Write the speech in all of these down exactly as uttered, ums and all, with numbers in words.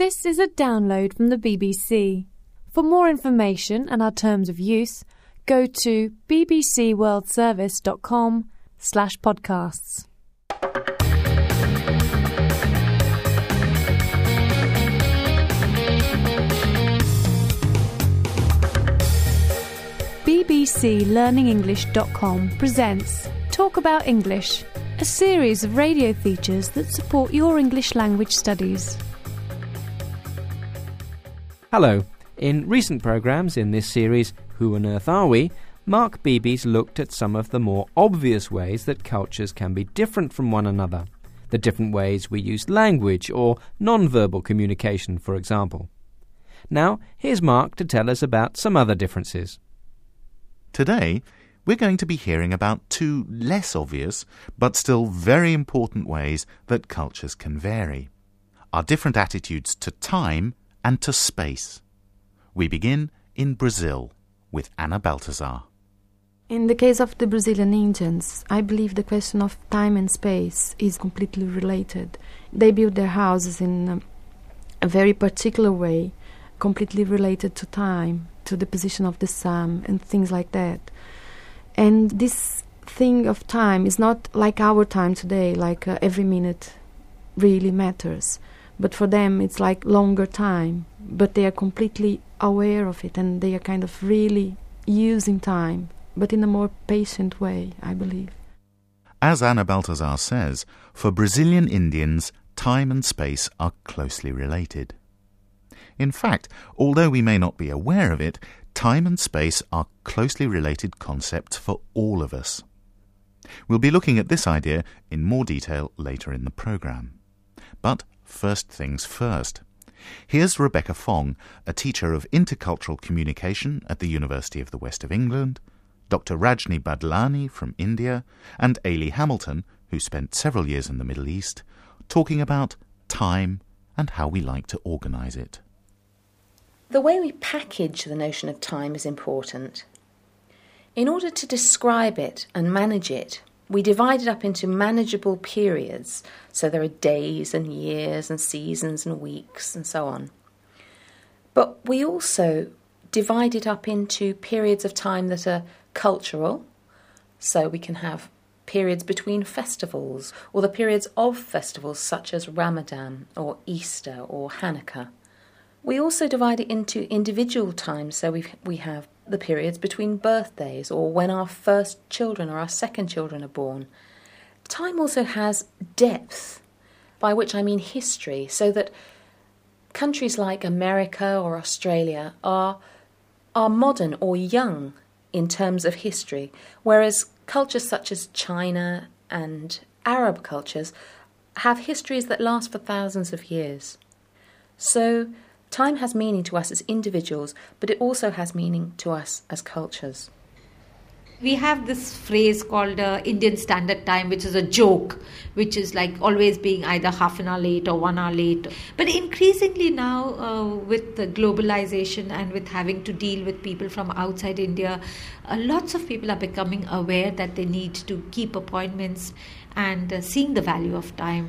This is a download from the B B C. For more information and our terms of use, go to bbcworldservice.com slash podcasts. B B C Learning English dot com presents Talk About English, a series of radio features that support your English language studies. Hello. In recent programmes in this series, Who on Earth Are We?, Mark Beebe's looked at some of the more obvious ways that cultures can be different from one another, the different ways we use language or non-verbal communication, for example. Now, here's Mark to tell us about some other differences. Today, we're going to be hearing about two less obvious, but still very important ways that cultures can vary. Our different attitudes to time and to space. We begin in Brazil with Ana Baltazar. In the case of the Brazilian Indians, I believe the question of time and space is completely related. They build their houses in a very particular way, completely related to time, to the position of the sun and things like that. And this thing of time is not like our time today, like uh, every minute really matters. But for them it's like longer time, but they are completely aware of it and they are kind of really using time, but in a more patient way, I believe. As Ana Baltazar says, for Brazilian Indians, time and space are closely related. In fact, although we may not be aware of it, time and space are closely related concepts for all of us. We'll be looking at this idea in more detail later in the programme. But first things first. Here's Rebecca Fong, a teacher of intercultural communication at the University of the West of England, Doctor Rajni Badlani from India, and Ailey Hamilton, who spent several years in the Middle East, talking about time and how we like to organise it. The way we package the notion of time is important. In order to describe it and manage it, we divide it up into manageable periods, so there are days and years and seasons and weeks and so on. But we also divide it up into periods of time that are cultural, so we can have periods between festivals, or the periods of festivals such as Ramadan or Easter or Hanukkah. We also divide it into individual times, so we we have the periods between birthdays or when our first children or our second children are born. Time also has depth, by which I mean history, so that countries like America or Australia are, are modern or young in terms of history, whereas cultures such as China and Arab cultures have histories that last for thousands of years. So time has meaning to us as individuals, but it also has meaning to us as cultures. We have this phrase called uh, Indian Standard Time, which is a joke, which is like always being either half an hour late or one hour late. But increasingly now, uh, with the globalization and with having to deal with people from outside India, uh, lots of people are becoming aware that they need to keep appointments and uh, seeing the value of time.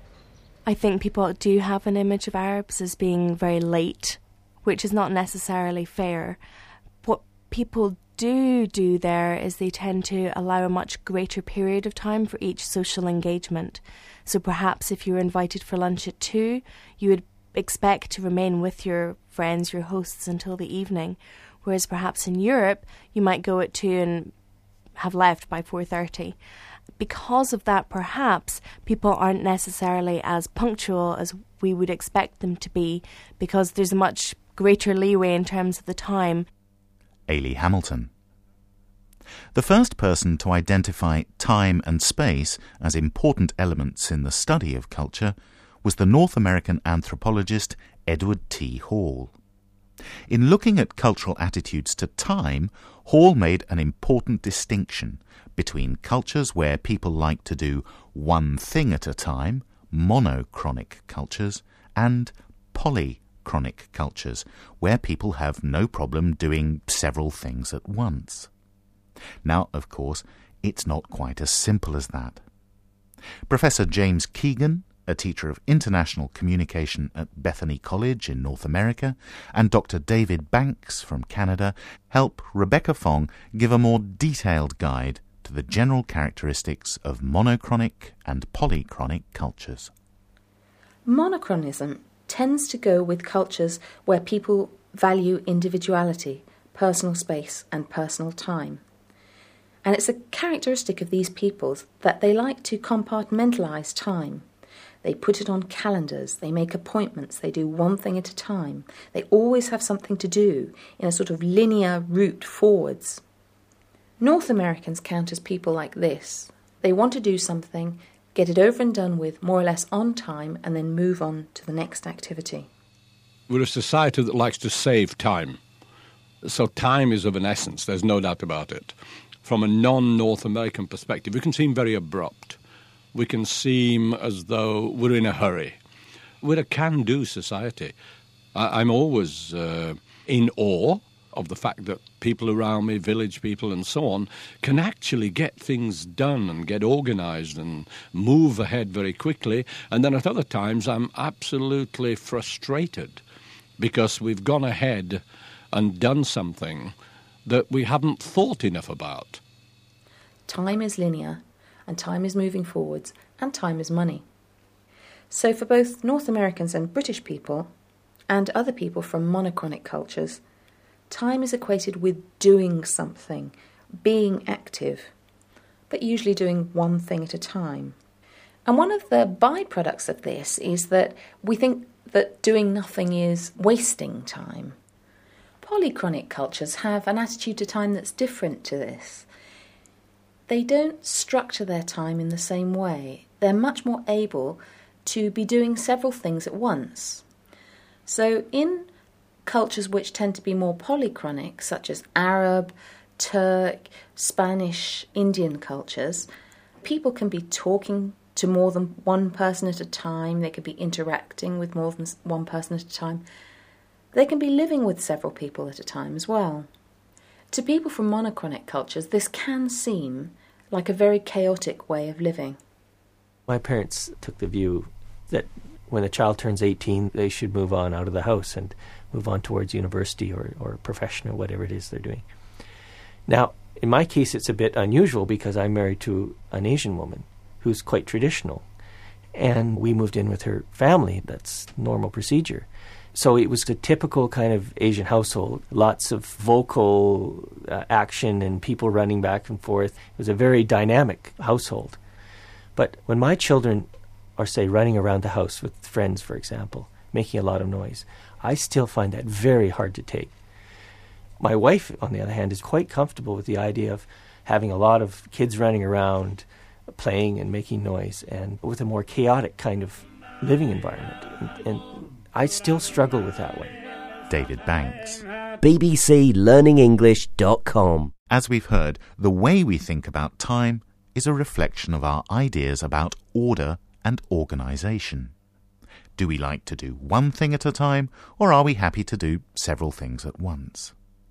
I think people do have an image of Arabs as being very late, which is not necessarily fair. What people do do there is they tend to allow a much greater period of time for each social engagement. So perhaps if you were invited for lunch at two, you would expect to remain with your friends, your hosts, until the evening. Whereas perhaps in Europe, you might go at two and have left by four thirty. Because of that, perhaps, people aren't necessarily as punctual as we would expect them to be, because there's a much greater leeway in terms of the time. Ailey Hamilton. The first person to identify time and space as important elements in the study of culture was the North American anthropologist Edward T. Hall. In looking at cultural attitudes to time, Hall made an important distinction between cultures where people like to do one thing at a time, monochronic cultures, and polychronic cultures, where people have no problem doing several things at once. Now, of course, it's not quite as simple as that. Professor James Keegan, a teacher of international communication at Bethany College in North America, and Doctor David Banks from Canada, help Rebecca Fong give a more detailed guide to the general characteristics of monochronic and polychronic cultures. Monochronism tends to go with cultures where people value individuality, personal space and personal time. And it's a characteristic of these peoples that they like to compartmentalise time. They put it on calendars, they make appointments, they do one thing at a time. They always have something to do in a sort of linear route forwards. North Americans count as people like this. They want to do something, get it over and done with, more or less on time, and then move on to the next activity. We're a society that likes to save time. So time is of an essence, there's no doubt about it. From a non-North American perspective, we can seem very abrupt. We can seem as though we're in a hurry. We're a can-do society. I- I'm always uh, in awe of the fact that people around me, village people and so on, can actually get things done and get organised and move ahead very quickly. And then at other times I'm absolutely frustrated because we've gone ahead and done something that we haven't thought enough about. Time is linear, and time is moving forwards, and time is money. So for both North Americans and British people, and other people from monochronic cultures, time is equated with doing something, being active, but usually doing one thing at a time. And one of the byproducts of this is that we think that doing nothing is wasting time. Polychronic cultures have an attitude to time that's different to this. They don't structure their time in the same way. They're much more able to be doing several things at once. So in cultures which tend to be more polychronic, such as Arab, Turk, Spanish, Indian cultures, people can be talking to more than one person at a time. They could be interacting with more than one person at a time. They can be living with several people at a time as well. To people from monochronic cultures, this can seem like a very chaotic way of living. My parents took the view that when a child turns eighteen, they should move on out of the house and move on towards university or, or profession or whatever it is they're doing. Now, in my case, it's a bit unusual because I'm married to an Asian woman who's quite traditional. And we moved in with her family. That's normal procedure. So it was a typical kind of Asian household, lots of vocal uh, action and people running back and forth. It was a very dynamic household. But when my children are, say, running around the house with friends, for example, making a lot of noise, I still find that very hard to take. My wife, on the other hand, is quite comfortable with the idea of having a lot of kids running around, playing and making noise, and with a more chaotic kind of living environment. And, and I still struggle with that one. David Banks. B B C Learning English dot com. As we've heard, the way we think about time is a reflection of our ideas about order and organisation. Do we like to do one thing at a time, or are we happy to do several things at once?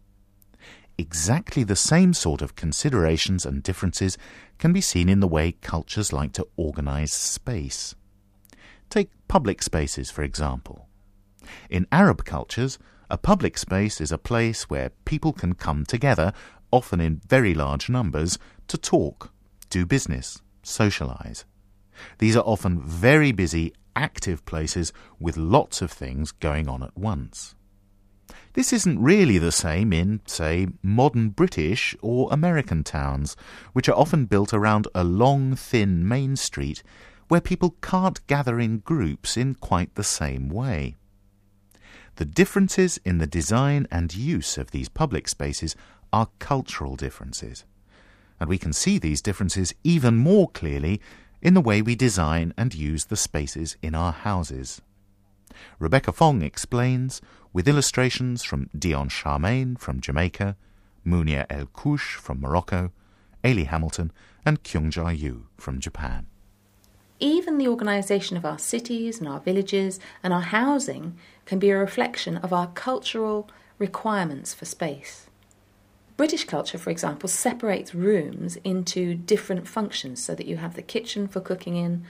Exactly the same sort of considerations and differences can be seen in the way cultures like to organise space. Take public spaces, for example. In Arab cultures, a public space is a place where people can come together, often in very large numbers, to talk, do business, socialise. These are often very busy, active places with lots of things going on at once. This isn't really the same in, say, modern British or American towns, which are often built around a long, thin main street where people can't gather in groups in quite the same way. The differences in the design and use of these public spaces are cultural differences, and we can see these differences even more clearly in the way we design and use the spaces in our houses. Rebecca Fong explains, with illustrations from Dion Charmaine from Jamaica, Mounia El Kouch from Morocco, Ailey Hamilton and Kyung-Ja Yu from Japan. Even the organisation of our cities and our villages and our housing can be a reflection of our cultural requirements for space. British culture, for example, separates rooms into different functions so that you have the kitchen for cooking in,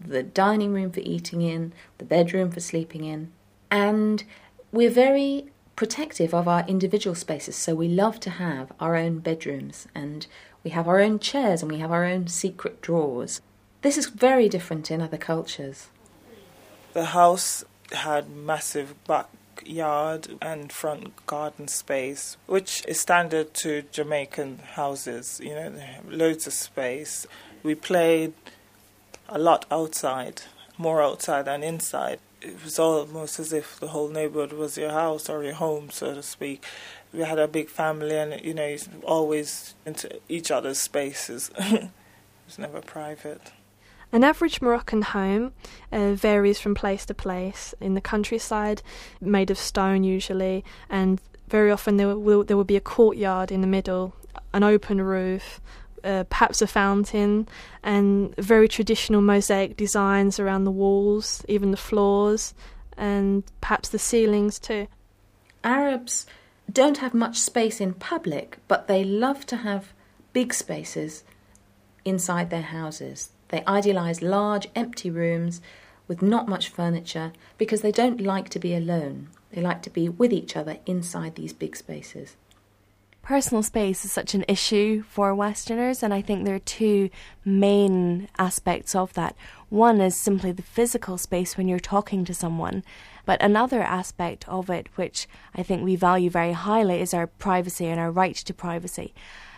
the dining room for eating in, the bedroom for sleeping in. And we're very protective of our individual spaces, so we love to have our own bedrooms, and we have our own chairs, and we have our own secret drawers. This is very different in other cultures. The house had massive backyard and front garden space, which is standard to Jamaican houses. You know, they have loads of space. We played a lot outside, more outside than inside. It was almost as if the whole neighborhood was your house or your home, so to speak. We had a big family, and, you know, always into each other's spaces. It was never private. An average Moroccan home uh, varies from place to place. In the countryside, made of stone usually, and very often there will there will be a courtyard in the middle, an open roof, uh, perhaps a fountain, and very traditional mosaic designs around the walls, even the floors, and perhaps the ceilings too. Arabs don't have much space in public, but they love to have big spaces inside their houses. They idealise large, empty rooms with not much furniture because they don't like to be alone. They like to be with each other inside these big spaces. Personal space is such an issue for Westerners, and I think there are two main aspects of that. One is simply the physical space when you're talking to someone, but another aspect of it, which I think we value very highly, is our privacy and our right to privacy.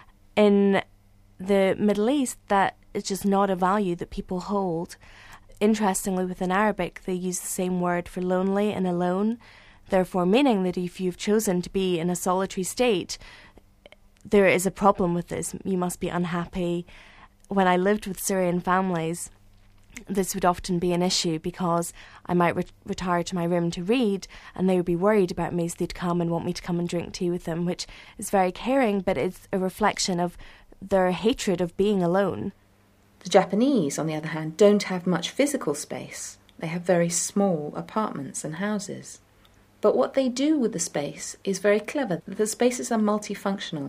In the Middle East, that is just not a value that people hold. Interestingly, within Arabic, they use the same word for lonely and alone, therefore meaning that if you've chosen to be in a solitary state, there is a problem with this. You must be unhappy. When I lived with Syrian families, this would often be an issue because I might re- retire to my room to read, and they would be worried about me, so they'd come and want me to come and drink tea with them, which is very caring, but it's a reflection of their hatred of being alone. The Japanese, on the other hand, don't have much physical space. They have very small apartments and houses. But what they do with the space is very clever. The spaces are multifunctional.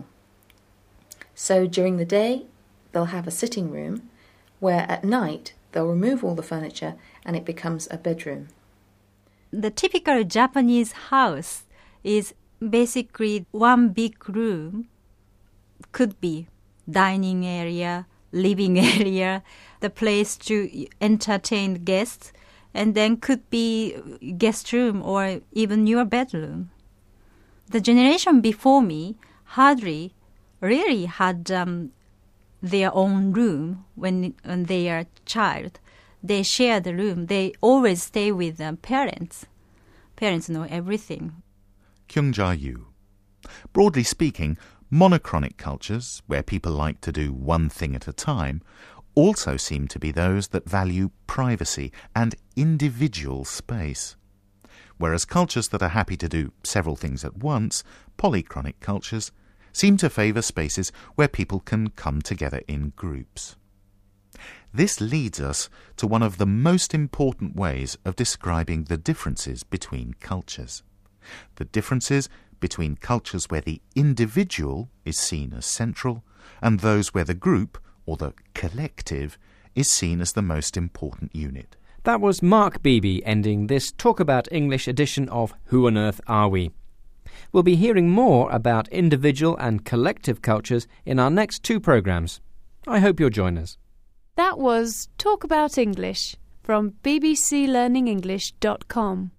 So during the day, they'll have a sitting room, where at night they'll remove all the furniture and it becomes a bedroom. The typical Japanese house is basically one big room, could be dining area, living area, the place to entertain guests, and then could be guest room or even your bedroom. The generation before me hardly really had um, their own room when, when they are a child. They share the room. They always stay with their parents. Parents know everything. Kyung-ja Yu. Broadly speaking, monochronic cultures, where people like to do one thing at a time, also seem to be those that value privacy and individual space. Whereas cultures that are happy to do several things at once, polychronic cultures, seem to favour spaces where people can come together in groups. This leads us to one of the most important ways of describing the differences between cultures. The differences between cultures where the individual is seen as central and those where the group, or the collective, is seen as the most important unit. That was Mark Beebe ending this Talk About English edition of Who on Earth Are We? We'll be hearing more about individual and collective cultures in our next two programmes. I hope you'll join us. That was Talk About English from b b c learning english dot com.